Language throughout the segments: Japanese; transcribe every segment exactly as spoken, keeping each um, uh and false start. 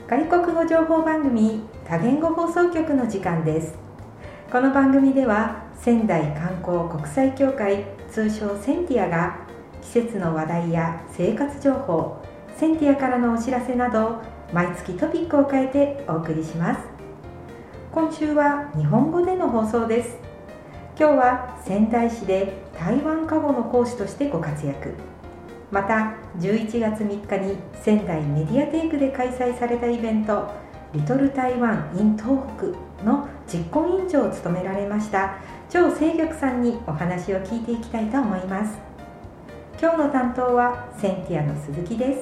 外国語情報番組多言語放送局の時間です。この番組では仙台観光国際協会、通称センティアが季節の話題や生活情報、センティアからのお知らせなど毎月トピックを変えてお送りします。今週は日本語での放送です。今日は仙台市で台湾カ語の講師としてご活躍、またじゅういちがつみっかに仙台メディアテイクで開催されたイベントリトル台湾 in 東北の実行委員長を務められました張清玉さんにお話を聞いていきたいと思います。今日の担当はセンティアの鈴木です。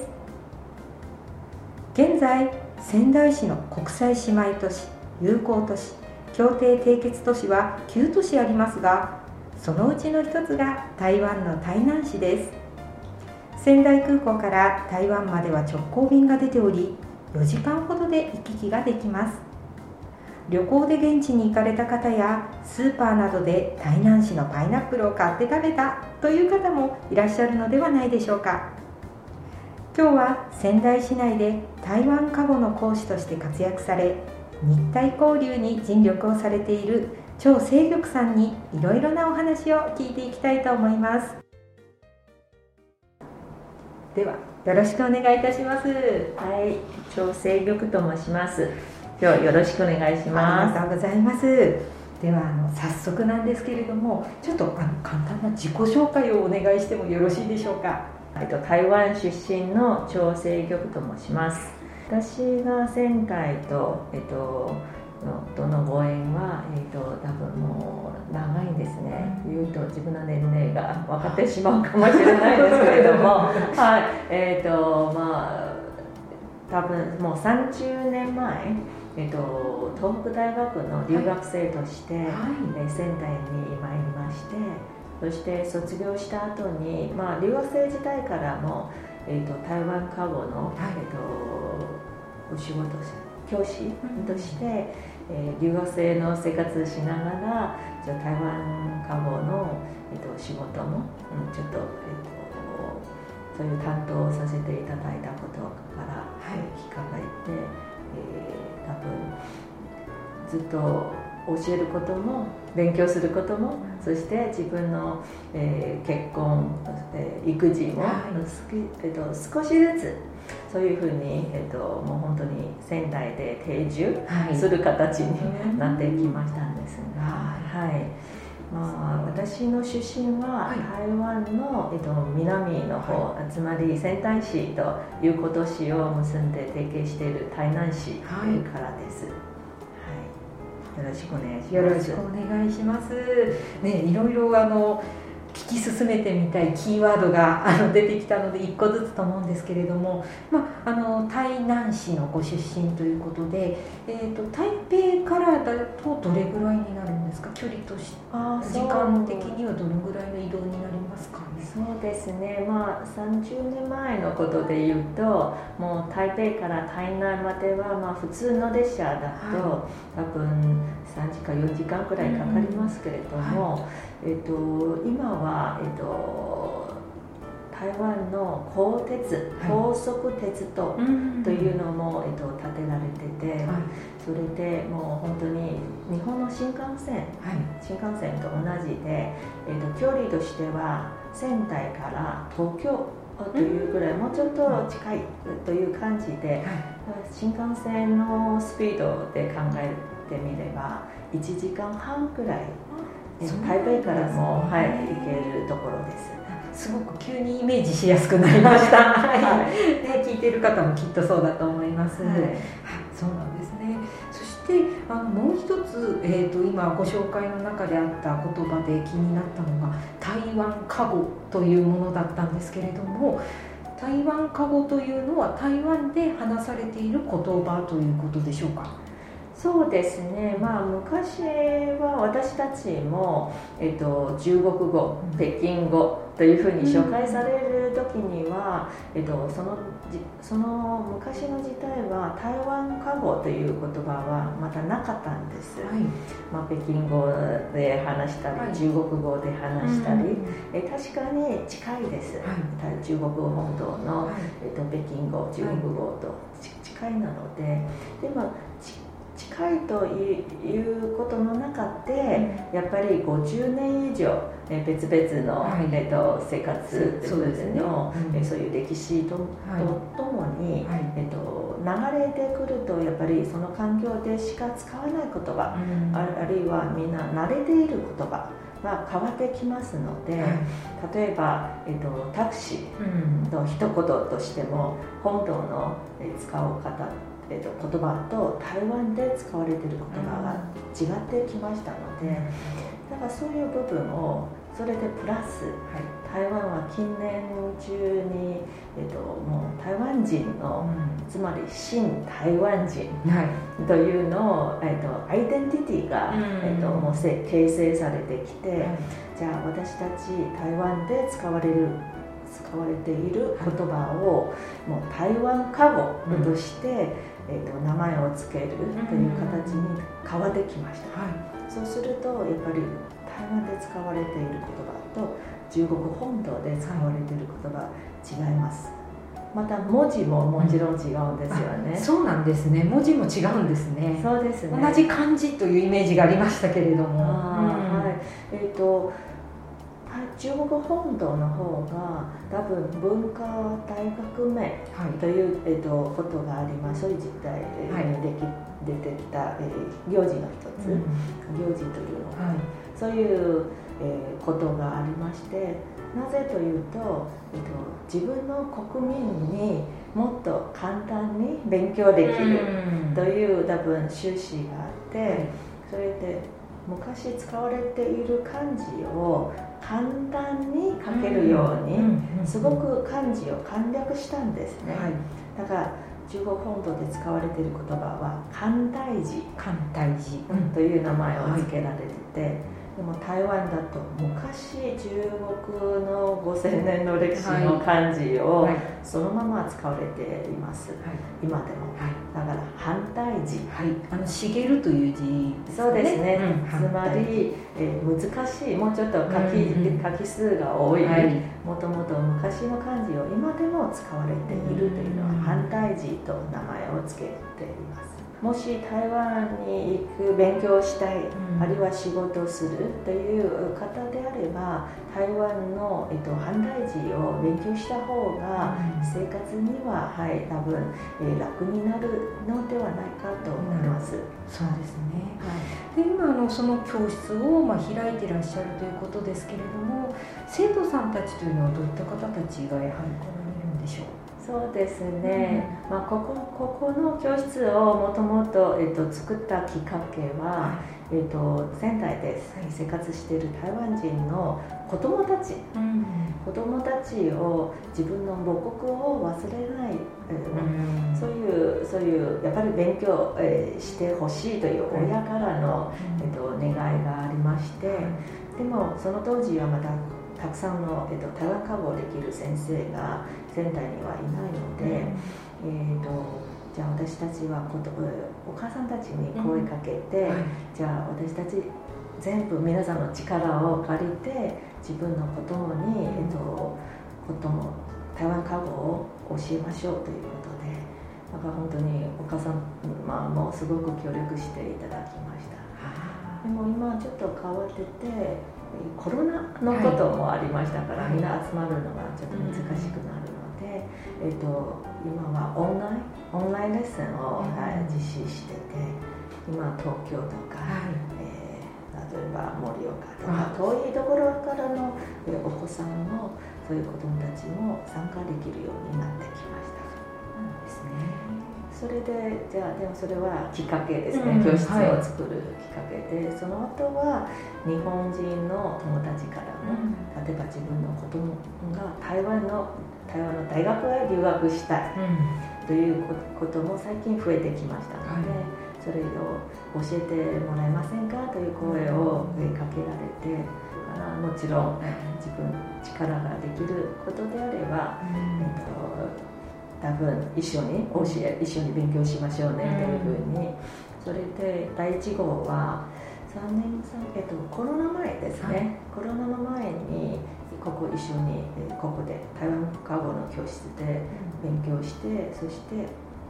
現在仙台市の国際姉妹都市、友好都市、協定締結都市はきゅう都市ありますが、そのうちの一つが台湾の台南市です。仙台空港から台湾までは直行便が出ており、よじかんほどで行き来ができます。旅行で現地に行かれた方やスーパーなどで台南市のパイナップルを買って食べたという方もいらっしゃるのではないでしょうか。今日は仙台市内で台湾カ語の講師として活躍され、日台交流に尽力をされている張清玉さんにいろいろなお話を聞いていきたいと思います。ではよろしくお願いいたします。 はい、張清玉と申します。今日よろしくお願いします。 ありがとうございます。ではあの早速なんですけれども、ちょっとあの簡単な自己紹介をお願いしてもよろしいでしょうか。 えっと、台湾出身の張清玉と申します。私が仙台と、えっと、のとのご縁は、えっと、多分もう長いんですね。言うと自分の年齢が分かってしまうかもしれないですけれどもはい、えっとまあ多分もうさんじゅうねんまえ、えっと、東北大学の留学生として、はいはい、え仙台に参りまして、そして卒業した後に、まあ、留学生時代からも、えっと、台湾カ語の、はいえっと、お仕事教師として、うんえー、留学生の生活しながらじゃ台湾カ語の、えっと、仕事も、うん、ちょっと、えっと、そういう担当させていただいたことから、はい、聞かれて、えー、多分ずっと教えることも勉強することも、そして自分の、えー、結婚、えー、育児も、はいえっと、少しずつそういうふうに、えっと、もう本当に仙台で定住する形になってきましたんですが、はいはいまあ、私の出身は台湾の、えっと、南の方、はい、つまり仙台市と友好都市を結んで提携している台南市からです。はいよろしくお願いします。 よろしくお願いします。ね、いろいろあの聞き進めてみたいキーワードがあの出てきたので一個ずつと思うんですけれども、まあ、あの台南市のご出身ということで、えーと、台北からだとどれぐらいになるんですか、距離としてあ時間的にはどのぐらいの移動になりますかね。 そうですね、まあ、さんじゅうねんまえのことでいうともう台北から台南までは、まあ、普通の列車だと、はい、多分さんじかんよじかんくらいかかりますけれども、はいえー、と今は、えー、と台湾の高鉄、高速鉄道というのも、えー、と建てられてて、はい、それでもう本当に日本の新幹線、はい、新幹線と同じで、えー、と距離としては仙台から東京というぐらい、もうちょっと近いという感じで、はい、新幹線のスピードで考えてみればいちじかんはんくらい台北からも、はい、行けるところです。 すごく急にイメージしやすくなりました、はいね、聞いている方もきっとそうだと思います、はいはい、そうなんですね。そしてあのもう一つ、えーと、今ご紹介の中であった言葉で気になったのが台湾カ語というものだったんですけれども、台湾カ語というのは台湾で話されている言葉ということでしょうか。 そうですね、まあ、昔は私たちも、えっと、中国語、北京語というふうに紹介される時には、うんえっと、そのその昔の時代は台湾カ語という言葉はまだなかったんです、はいまあ、北京語で話したり、はい、中国語で話したり、うん、え確かに近いです、はい、中国本土の、はいえっと、北京語、中国語と近近いなので、でも近いということの中で、うん、やっぱりごじゅうねん以上別々の、はい、えっと、生活そうですね、の、うん、そういう歴史と、はい、とともに、はい、えっと、流れてくるとやっぱりその環境でしか使わない言葉、うん、あ, あるいはみんな慣れている言葉が変わってきますので、はい、例えば、えっと、タクシーの一言としても、本当の使う方、えっと、言葉と台湾で使われている言葉が違ってきましたので、だからそういう部分をそれでプラス、はい、台湾は近年中に、えっと、もう台湾人の、うん、つまり新台湾人というのを、えっと、アイデンティティが、うんえっと、もう形成されてきて、はい、じゃあ私たち台湾で使われる使われている言葉を、はい、もう台湾過語として、うんえー、と名前をつけるという形に変わってきました、はい、そうするとやっぱり台湾で使われている言葉と中国本土で使われている言葉違います。また文字ももちろん違うんですよね、うん、 そうなんですね。文字も違うんですね。 そうですね。 同じ漢字というイメージがありましたけれども、 あ、はい、えーと中国本土の方が多分文化大革命という、はいえー、とことがあります。そういう実態に、はい、でき出てきた、えー、行事の一つ、うん、行事というのが、はい、そういう、えー、ことがありまして、なぜというと、えー、と自分の国民にもっと簡単に勉強できるという多分趣旨があって、それで昔使われている漢字を簡単に書けるようにすごく漢字を簡略したんですね、はい、だから中国本土で使われている言葉は簡体字簡体字という名前を付けられてて、はい、でも台湾だと昔中国のごせんねんの歴史の漢字をそのまま使われています、はい、今でも、はい、だから反対字、 はい、あの茂という字ですね。そうですね、うん、つまり、えー、難しい、もうちょっと書き、うんうん、書き数が多い、はい、もともと昔の漢字を今でも使われているというのは反対字と名前を付けています。もし台湾に行く勉強したい、うん、あるいは仕事をするという方であれば台湾の、えっと、反対字を勉強した方が生活には、はい、多分、えー、楽になるのではないかと思います、うん、 そうですね、はい、で今のその教室を、まあ、開いていらっしゃるということですけれども、生徒さんたちというのはどういった方たちがやはり来られるんでしょう？ そうですね、うんまあ、ここ、ここの教室をもともと、えっと、作ったきっかけは、はいえっと、仙台で生活している台湾人の子どもたち、うん、子どもたちを自分の母国を忘れない、うん、そういう、そういうやっぱり勉強、えー、してほしいという親からの、うんえっと、願いがありまして、でもその当時はまたたくさんの、えっと、台湾過去をできる先生が仙台にはいないので、うんえー、とじゃあ私たちはことお母さんたちに声かけて、うん、じゃあ私たち全部皆さんの力を借りて自分の子供に、えっと、子供台湾過去を教えましょうということで、だから本当にお母さん、まあ、もうすごく協力していただきました。でも今ちょっと変わっててコロナのこともありましたから、はい、みんな集まるのがちょっと難しくなるので、うんえー、と今はオンラインオンラインレッスンを、うんはい、実施してて、今東京とか、はいえー、例えば盛岡とか遠いところからのお子さんもそういう子どもたちも参加できるようになってきました。 そうですね。 それでじゃあでもそれはきっかけですね、うん、教室を作るきっかけで、はい、その後は日本人の友達からも、うん、例えば自分の子供が台湾の台湾の大学へ留学したい、うん、ということも最近増えてきましたので、はい、それを教えてもらえませんかという声をかけられて、もちろん自分力ができることであれば、うんえっと多分一緒に教え、一緒に勉強しましょうねというふうに、うん、それでだいいち号はさんねんさん、えっと、コロナ前ですね、はい、コロナの前にここ一緒にここで台湾過去の教室で勉強して、うん、そして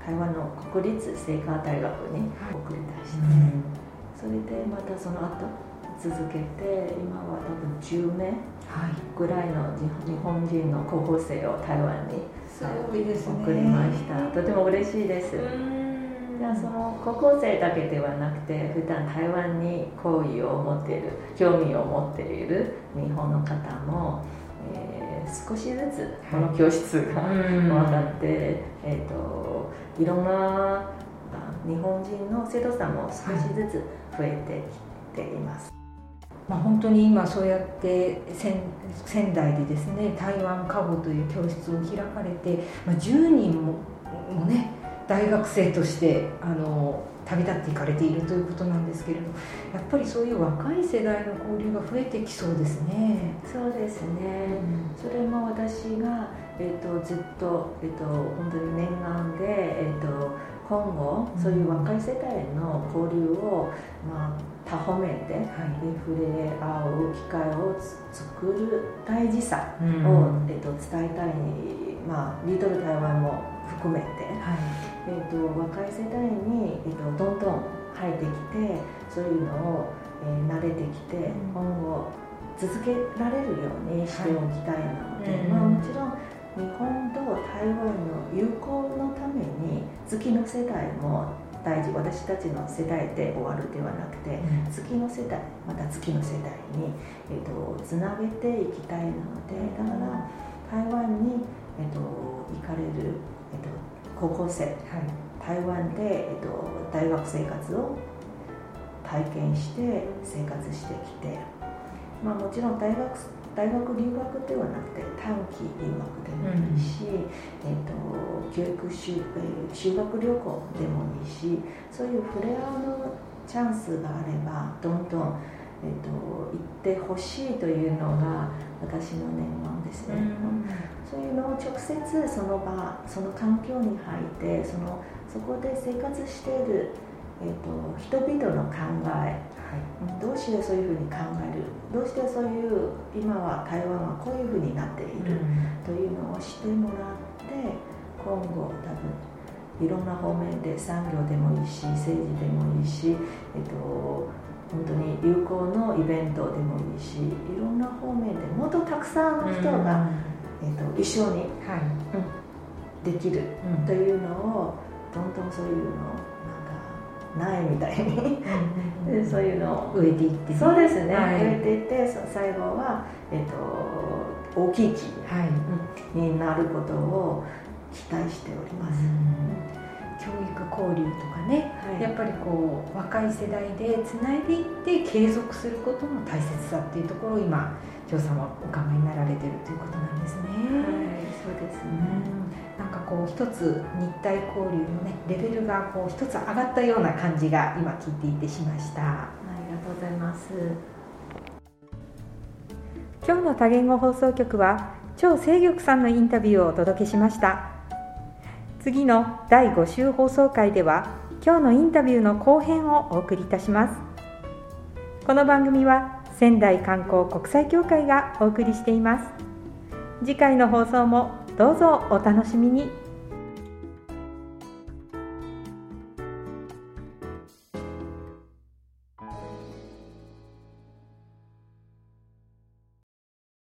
台湾の国立清華大学に送り出して、 うん、 それでまたその後続けて、今は多分じゅうめいぐらいの日本人の高校生を台湾に送りました。とても嬉しいです。じゃあその高校生だけではなくて、普段台湾に好意を持っている、興味を持っている日本の方も、えー、少しずつこの教室が分かって、えーと、いろんな日本人の生徒さんも少しずつ増えてきています。 まあ、本当に今そうやって仙台でですね、台湾カボという教室を開かれて、まあ、じゅうにんも、もね大学生としてあの旅立っていかれているということなんですけれど、やっぱりそういう若い世代の交流が増えてきそうですね。 そうですね、うん、それも私が、えー、とずっと、えー、と本当に念願で、えー、と今後そういう若い世代の交流を、まあ、多方面で触れ合う機会を作る大事さを、うん、えー、と伝えたい、まあ、リトル台湾も含めて、はい、えー、と若い世代に、えー、とどんどん入ってきて、そういうのを、えー、慣れてきて、うん、今後続けられるようにしておきたいなので、はい、まあ、もちろん日本と台湾の友好のために次の世代も大事、私たちの世代で終わるではなくて、うん、次の世代、また次の世代に、えー、とつなげていきたいなので、だから台湾に、えー、と行かれる、えー、と高校生、はい、台湾で、えー、と大学生活を体験して生活してきて、まあ、もちろん大学大学留学ではなくて短期留学でもいいし、うん、えー、と教育 修, 修学旅行でもいいし、そういう触れ合うのチャンスがあればどんどん、えー、と行ってほしいというのが私の念願ですね、うん、そういうのを直接その場、その環境に入って、そのそこで生活している、えー、と人々の考え、はい、どうしてそういうふうに考える、どうしてそういう今は台湾はこういうふうになっている、うん、というのをしてもらって、今後多分いろんな方面で産業でもいいし政治でもいいし、えっと、本当に友好のイベントでもいいし、いろんな方面でもっとたくさんの人が、うん、えっと、一緒に、はい、できるというのを、どんどんそういうのを苗みたいにうん、そういうのを植えていって、ね、 そうですね、はい、植えていって、最後は、えっと、大きい木、はい、になることを期待しております、うん、 教育交流とかね、はい、やっぱりこう若い世代でつないでいって継続することの大切さっていうところを今張さんはお考えになられてるということなんですね。 はい、そうですね、 うん、なんかこう一つ日台交流のねレベルがこう一つ上がったような感じが今聞いていてしました。 ありがとうございます。 今日の多言語放送局は張清玉さんのインタビューをお届けしました。次のだいご週放送回では今日のインタビューの後編をお送りいたします。この番組は仙台観光国際協会がお送りしています。次回の放送もどうぞお楽しみに。